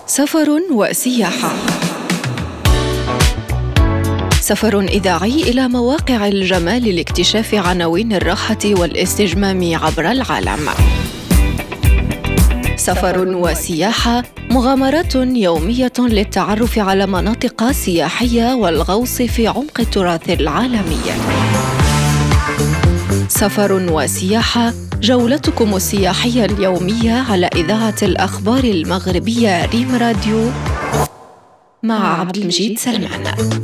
سفر وسياحة. سفر إذاعي إلى مواقع الجمال لاكتشاف عناوين الراحة والاستجمام عبر العالم. سفر وسياحة، مغامرات يومية للتعرف على مناطق سياحية والغوص في عمق التراث العالمي. سفر وسياحة، جولتكم السياحية اليومية على إذاعة الأخبار المغربية ريم راديو مع عبد المجيد سلمان.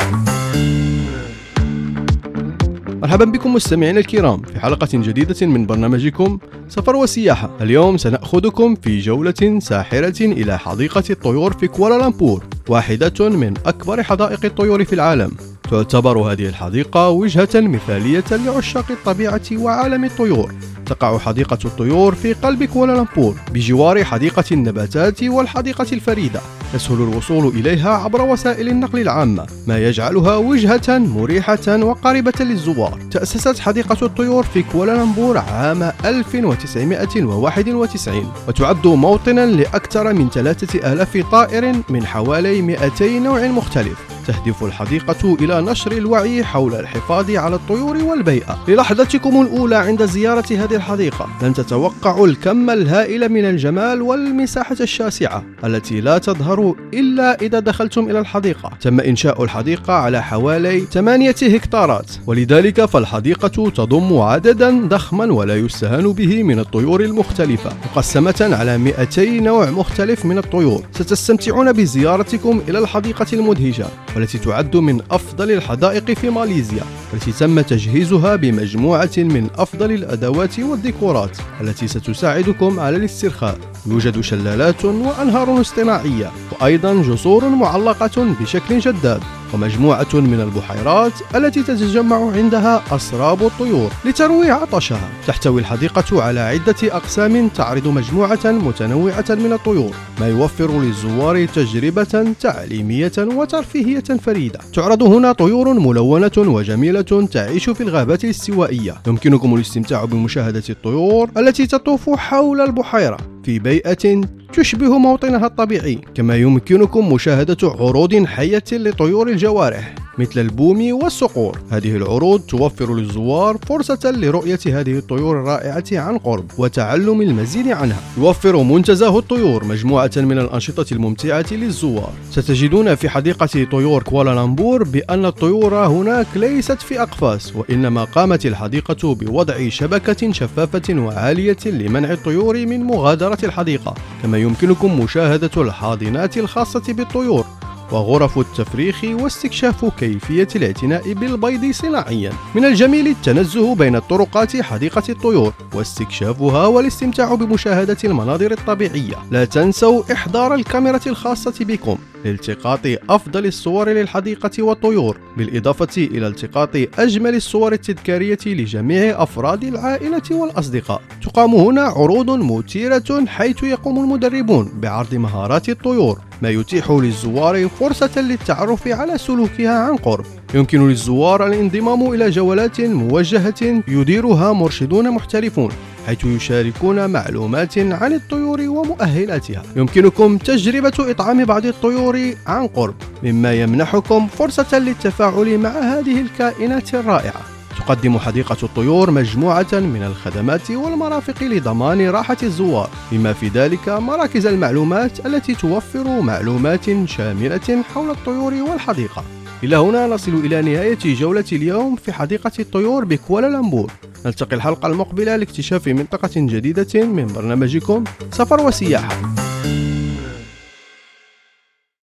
مرحبا بكم مستمعينا الكرام في حلقة جديدة من برنامجكم سفر وسياحة. اليوم سنأخذكم في جولة ساحرة إلى حديقة الطيور في كوالالمبور، واحدة من أكبر حدائق الطيور في العالم. تعتبر هذه الحديقة وجهة مثالية لعشاق الطبيعة وعالم الطيور. تقع حديقة الطيور في قلب كوالالمبور بجوار حديقة النباتات والحديقة الفريدة. يسهل الوصول إليها عبر وسائل النقل العامة، ما يجعلها وجهة مريحة وقريبة للزوار. تأسست حديقة الطيور في كوالالمبور عام 1991 وتعد موطنا لأكثر من 3000 طائر من حوالي 200 نوع مختلف. تهدف الحديقة إلى نشر الوعي حول الحفاظ على الطيور والبيئة. للحظتكم الأولى عند زيارة هذه الحديقة لن تتوقعوا الكم الهائل من الجمال والمساحة الشاسعة التي لا تظهر إلا إذا دخلتم إلى الحديقة. تم إنشاء الحديقة على حوالي 8 هكتارات، ولذلك فالحديقة تضم عددا ضخما ولا يستهان به من الطيور المختلفة، مقسمة على 200 نوع مختلف من الطيور. ستستمتعون بزيارتكم إلى الحديقة المدهشة والتي تعد من أفضل الحدائق في ماليزيا، والتي تم تجهيزها بمجموعة من أفضل الأدوات والديكورات التي ستساعدكم على الاسترخاء. يوجد شلالات وأنهار اصطناعية، وأيضا جسور معلقة بشكل جذاب، ومجموعة من البحيرات التي تتجمع عندها أسراب الطيور لتروي عطشها. تحتوي الحديقة على عدة أقسام تعرض مجموعة متنوعة من الطيور، ما يوفر للزوار تجربة تعليمية وترفيهية فريدة. تعرض هنا طيور ملونة وجميلة تعيش في الغابات الاستوائية. يمكنكم الاستمتاع بمشاهدة الطيور التي تطوف حول البحيرة في بيئة تشبه موطنها الطبيعي، كما يمكنكم مشاهدة عروض حية لطيور الجوارح مثل البومي والصقور. هذه العروض توفر للزوار فرصة لرؤية هذه الطيور الرائعة عن قرب وتعلم المزيد عنها. يوفر منتزه الطيور مجموعة من الأنشطة الممتعة للزوار. ستجدون في حديقة طيور كوالالمبور بأن الطيور هناك ليست في أقفاص، وإنما قامت الحديقة بوضع شبكة شفافة وعالية لمنع الطيور من مغادرة الحديقة. كما يمكنكم مشاهدة الحاضنات الخاصة بالطيور وغرف التفريخ واستكشاف كيفية الاعتناء بالبيض صناعيا. من الجميل التنزه بين طرقات حديقة الطيور واستكشافها والاستمتاع بمشاهدة المناظر الطبيعية. لا تنسوا إحضار الكاميرا الخاصة بكم لالتقاط أفضل الصور للحديقة والطيور، بالإضافة إلى التقاط أجمل الصور التذكارية لجميع أفراد العائلة والأصدقاء. تقام هنا عروض مثيرة حيث يقوم المدربون بعرض مهارات الطيور، ما يتيح للزوار فرصة للتعرف على سلوكها عن قرب. يمكن للزوار الانضمام إلى جولات موجهة يديرها مرشدون محترفون، حيث يشاركون معلومات عن الطيور ومؤهلاتها. يمكنكم تجربة إطعام بعض الطيور عن قرب، مما يمنحكم فرصة للتفاعل مع هذه الكائنات الرائعة. تقدم حديقة الطيور مجموعة من الخدمات والمرافق لضمان راحة الزوار، بما في ذلك مراكز المعلومات التي توفر معلومات شاملة حول الطيور والحديقة. إلى هنا نصل إلى نهاية جولة اليوم في حديقة الطيور بكوالالمبور. نلتقي الحلقة المقبلة لاكتشاف منطقة جديدة من برنامجكم سفر وسياحة.